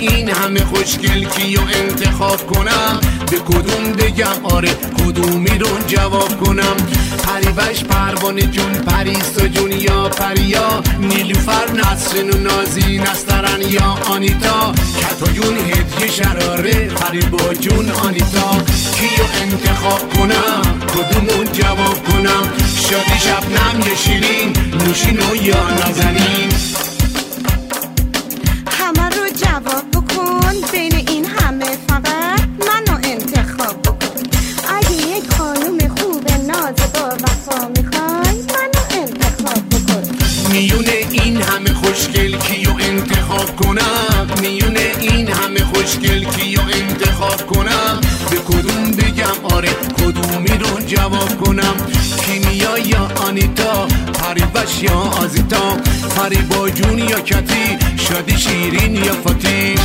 این همه خوشگل کیو انتخاب کنم؟ به کدوم بگم آره کدومی رو جواب کنم؟ پریوش پروانه جون، پریسا جون یا پریا، نیلوفر نسرین و نازی نسترن یا آنیتا، کتا جون هدیه شراره، فریبا جون آنیتا. کیو انتخاب کنم؟ کدومون جواب کنم؟ شادی شبنم یا شیرین، نوشینو یا نازنین؟ همه رو جواب بکن، بین این همه فقط منو انتخاب بکن. اگه یک خانوم خوب ناز با وفا میخوای منو انتخاب بکن. میونه این همه خوشگل کیو انتخاب کنم؟ میونه این همه خوشگل کیو انتخاب کنم؟ به کدوم بگم آره کدومی رو جواب کنم؟ کیمیا یا آنیتا، پریوش یا آزیتا، فریبا جون یا کتی، شادی شیرین یا فاتی؟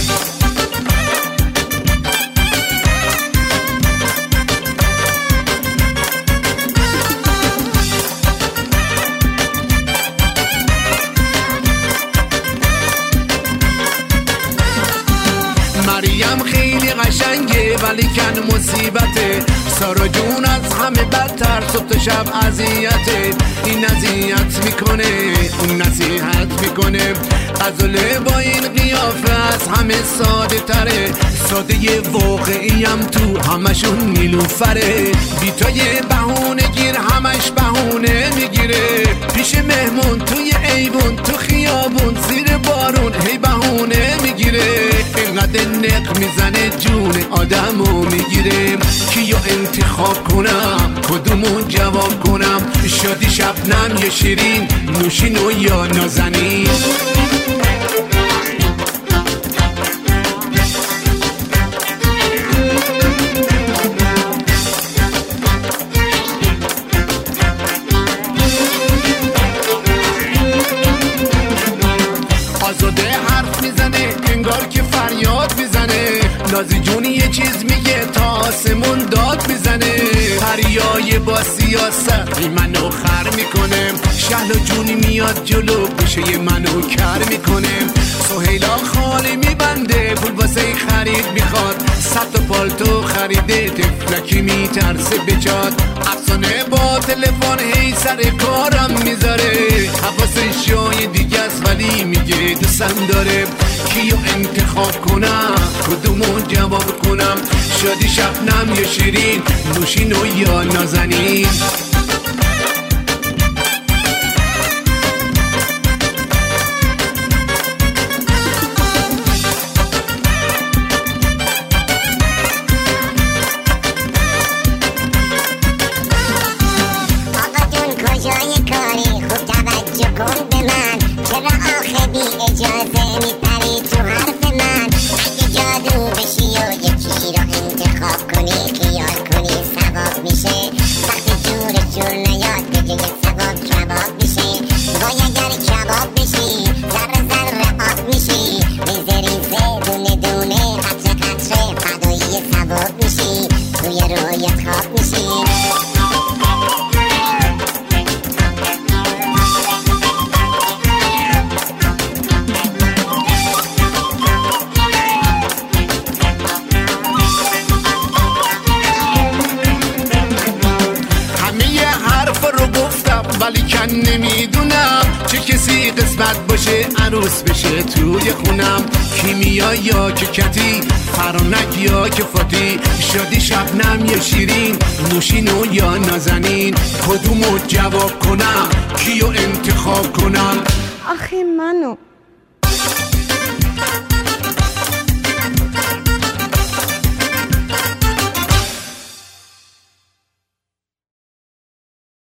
مریم خیلی قشنگه ولی کن مصیبته، سارا جون از همه بدتر صبح تا شب اذیته. این اذیت میکنه اون نصیحت میکنه، غزاله با این قیافه از همه ساده تره، ساده واقعیم تو همشون نیلوفره. بیتای بهونه گیر همش بهونه میگیره، پیش مهمون توی ایوون تو خیابون زیر بارون هی بهونه میگیره، اینقدر نق میزنه جون آدمو میگیره. کیو انتخاب کنم؟ کدومو جواب کنم؟ شادی شبنم یا شیرین، نوشینو یا نازنین؟ آزاده حرف میزنه انگار که فریاد میزنه، نازی جونی یه چیز میگه تا آسمون داد میزنه، پریای با سیاست منو خر میکنه، شهلا جونی میاد جلو گوشه منو کر میکنه، سهیلا خالی میبنده پول واسه خرید میخواد، 100 تا پالتو خریده تفلکی میترسه بجاد، افسانه با تلفن هی سر کارم میذاره، حواسش جای دیگه است ولی میگه دوستم داره. کیو انتخاب کنم؟ کدومو جواب کنم؟ شادی شبنم یا شیرین، نوشینو یا نازنین؟ اجازه میپری تو حرف من، اگه جادو بشی و یکی رو انتخاب کنی، خیال کنی ثواب میشه، وقتی جور نیاد به جای ثواب کباب میشه، وای اگر کباب بشی ذره ذره آب میشی، ریزه ریزه دونه دونه قطره قطره فدایی ثواب میشی، توی رویت خواب میشی. ولی کن نمیدونم چه کسی قسمت باشه عروس بشه توی خونم، کیمیا یا که کتی، فرانک یا که فاتی، شادی شبنم یا شیرین، نوشینو یا نازنین؟ کدومو جواب کنم؟ کیو انتخاب کنم؟ آخه منو